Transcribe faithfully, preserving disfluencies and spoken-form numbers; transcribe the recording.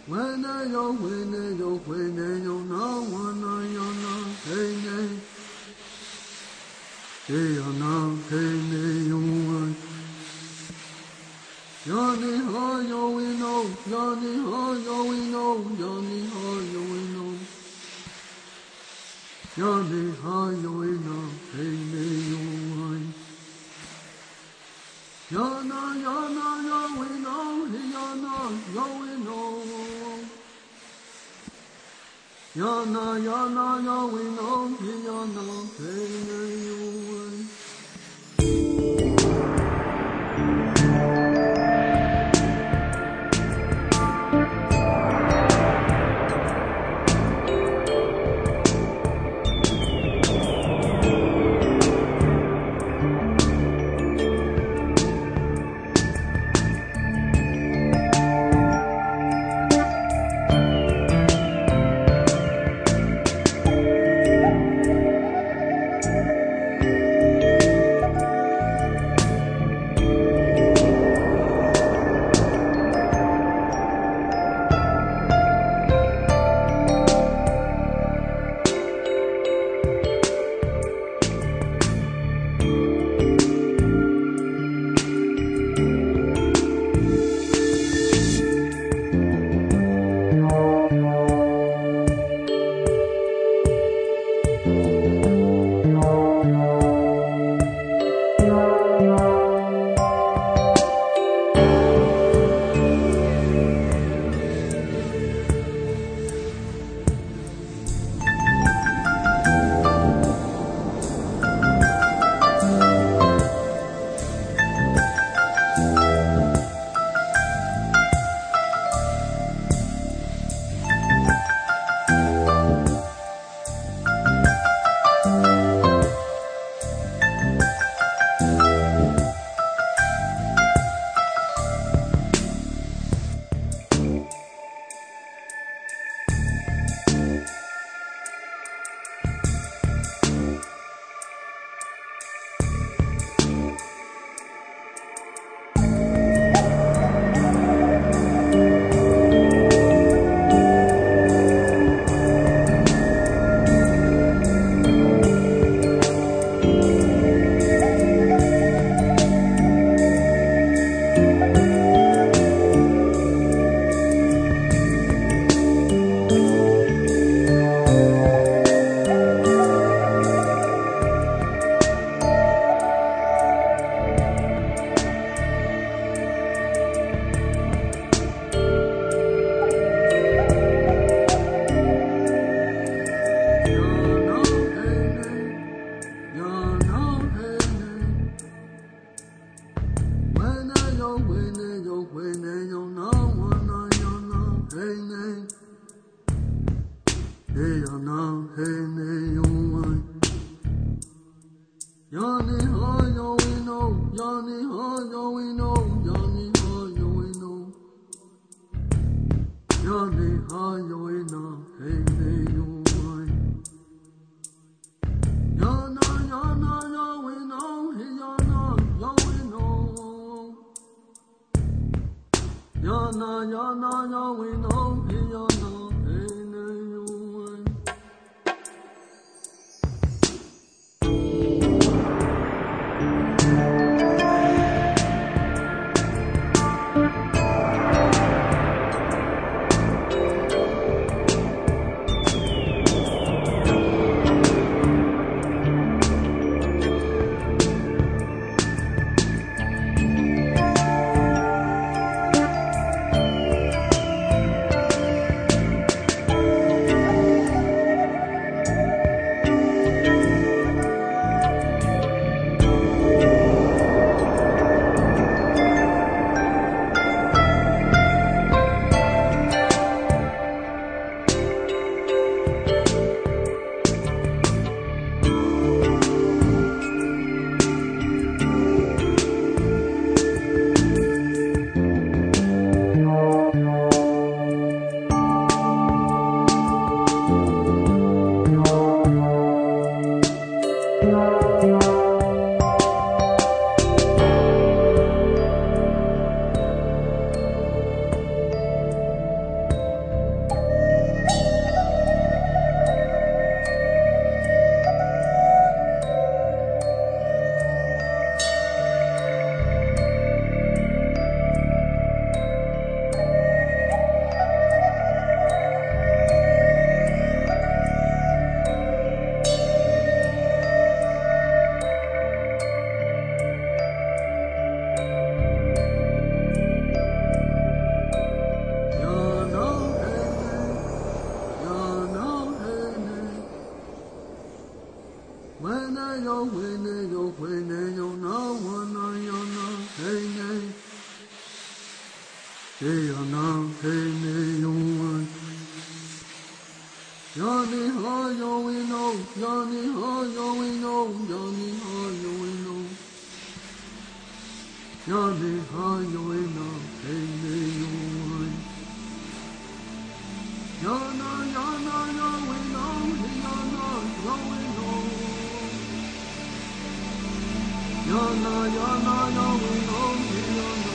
Wene yo, wene yo, wene yo, na wana yo na, hey ne. Hey yo na, hey ne yo wan. Yani ha yo we know, yani ha yo we know, yani ha yo we know. Yani ha yo we know, hey ne yo wan. Yana yana yo we know, yana yo we know. Yana yana yo we know, yana hey ne yo wan. yo we ne yo we ne yo na wa na yo na hey ne hey yo na hey ne yo wa ya ni ha yo we no ya ni ha yo we no ya ni ha yo we no ya ni ha yo we no hey ne yo wa ya na ya na yo we no ya na yo we no ya na ya na yo we no ya na